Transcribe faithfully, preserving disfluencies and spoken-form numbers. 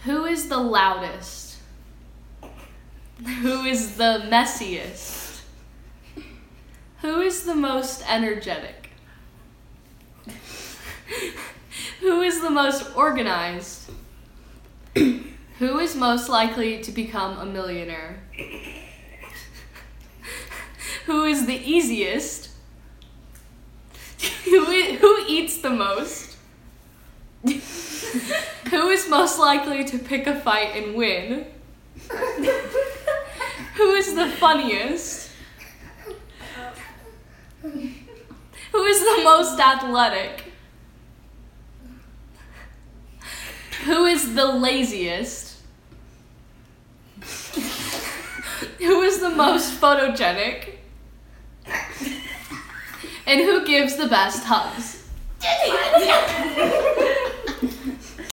Who is the loudest? Who is the messiest? Who is the most energetic? Who is the most organized? Who is most likely to become a millionaire? Who is the easiest? Who, i- who eats the most? Who is most likely to pick a fight and win? Who is the funniest? Who is the most athletic? Who is the laziest? Who is the most photogenic? And who gives the best hugs?